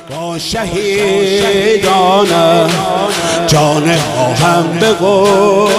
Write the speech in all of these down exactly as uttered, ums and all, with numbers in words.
با شهیدانم جان ما هم بگو،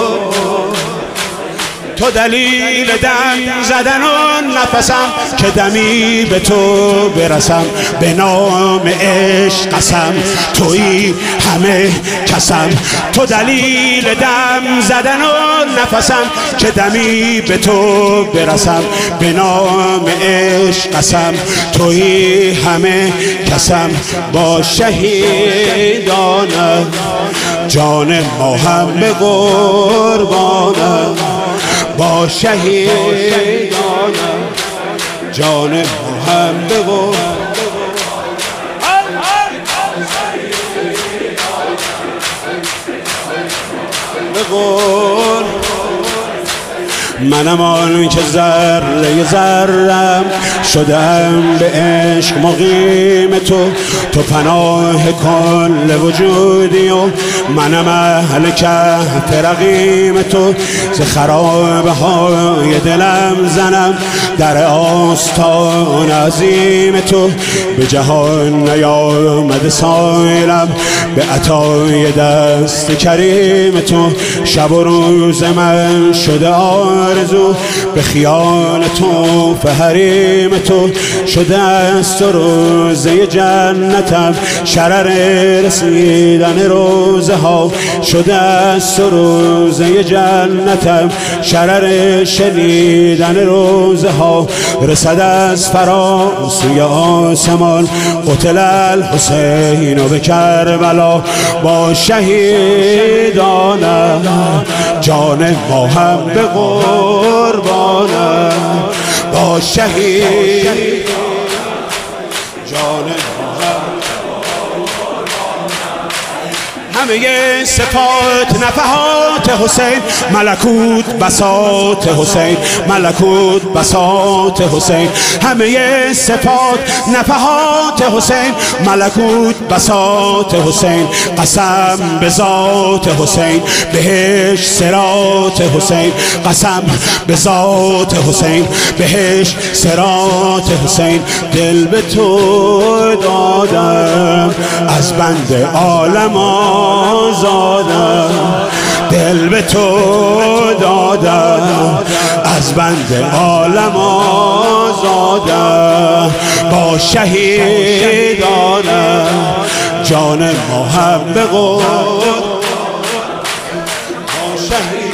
تو دلیل دم زدن و نفسم که دمی به تو برسم، به نام عشق قسم تویی همه کسم، تو دلیل دم زدن و نفسم که دمی به تو برسم، به نام عشق قسم تویی همه کسم. با شهیدانم جان ما هم به قربانم، با شهیدانم جان ما هم به قربانم. منم آن که ذره ذرم شدم به عشق مقیم تو، تو پناه کل وجودی و منم اهل کهف رقیم تو. ز خرابه های دلم زنم در آستان عظیم تو، به جهان نیامده سایلم به عطای دست کریم تو. شب و روز من شده آرزو به خیال تو، به حریم تو شده است و روزه جنتم شرر رسیدن روزه ها، شده است و روزه جنتم شرر شنیدن روزه ها. رسد از فراسوی آسمان قتل الحسین و به کربلا، با شهیدانم جان ما هم به قربانم، با شهید جان ما هم همه صفات نفحات حسین، ملکوت بساط حسین، ملکوت بساط حسین. همه صفات نفحات حسین، ملکوت بساط حسین. قسم به ذات حسین، بهش صراط حسین. قسم به ذات حسین، بهش صراط حسین. دل به تو دادم از بند عالم آزادم، دل به تو دادم از بند عالم آزادم. با شهیدانم جان ما هم به قربان، با شهید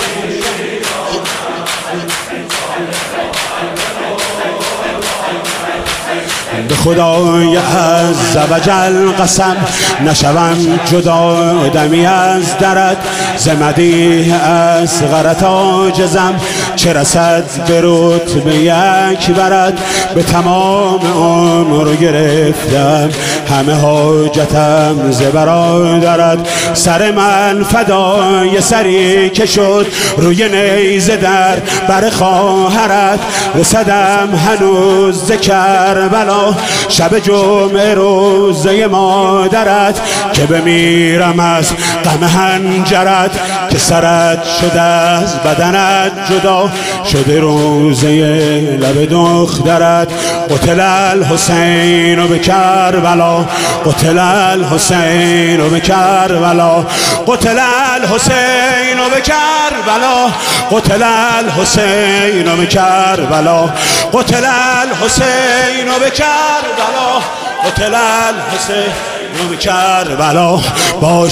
به خدای عز و جل قسم نشوم جدا دمی از درت، ز مدیح اصغرت عاجزم چه رسد به رتبه یک برد. به تمام عمر گرفتم همه حاجتم ز برادرت، سر من فدای سری که شد روی نیزه در بر خواهرت. رسدم هنوز ز کربلا شب جمعه روزه مادرت، که بمیرم از غم هنجرت که سرت شده از بدنت جدا، شده روزه لب دخترت. قتل الحسین و به کربلا، قتل الحسین و به کربلا، قتل الحسین و به کربلا، قتل الحسین و به کربلا، قتل الحسین و به کربلا، قتل الحسین و به کربلا. با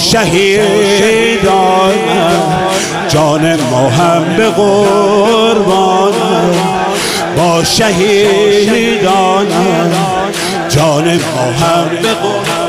شهیدانم جان ما هم به قربانم، با شهیدانم جان ما هم به قربانم.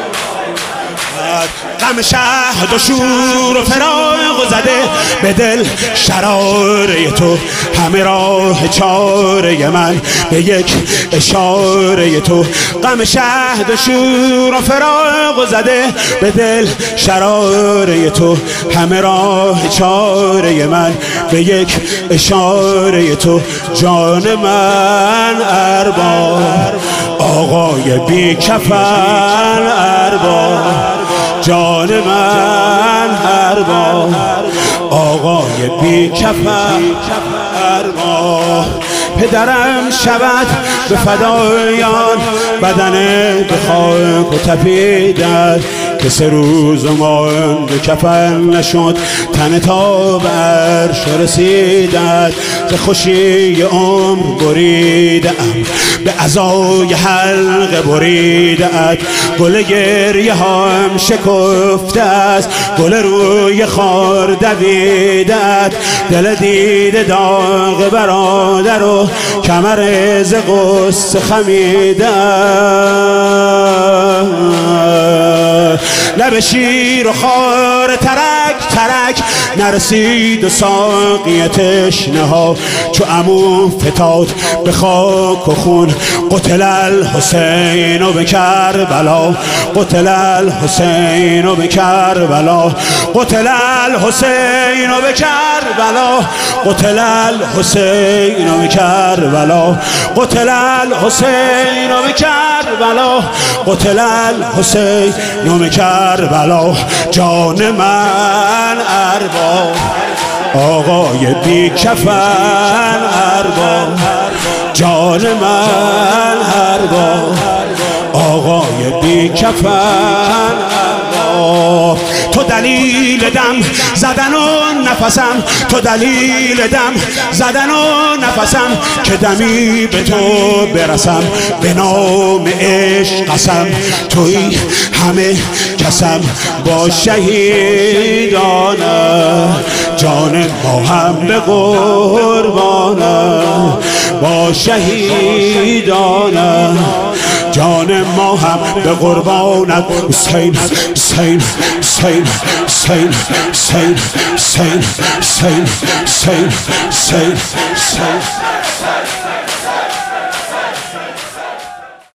غم شهد و شور و فراق و زده به دل شراره تو، همه راه چاره من به یک اشاره تو. غم شهد و شور و فراق و زده به دل شراره تو، همه راه چاره من به یک اشاره تو. جان من ارباب آقای بی کفن ارباب، جان من ارباب آقای بی کفن ارباب. پدرم شود به فدایان بدن به خاک و تپیدد که سه روز مانده کفن نشد تن تا به عرش رسیدد ز خوشی عمر بریدم به عزای حلقه بریدت گل گریه هم شکفته است گل روی خار دویدت دل دیده داغ برادر و کمر ز غصه خمیده لب شیر و خار ترک ترک نرسید و ساقی تشنه ها چو عمو فتاد به خاک و خون قتل الحسین و به کربلا قتل الحسین و به کربلا قتل الحسین و به کربلا قتل الحسین و به کربلا قتل الحسین و به کربلا قتل الحسین و به کربلا جان من ارباب آقای بی کفن ارباب جان من ارباب آقای بی کفن ارباب تو دلیل دم زدن و نفسم تو دلیل دم زدن و نفسم که دمی به تو برسم به نام عشق قسم توی همه کسم با شهیدانه جان ما هم به قربانه با شهیدانه جان ما هم به قربانت حسین حسین حسین حسین حسین حسین حسین حسین حسین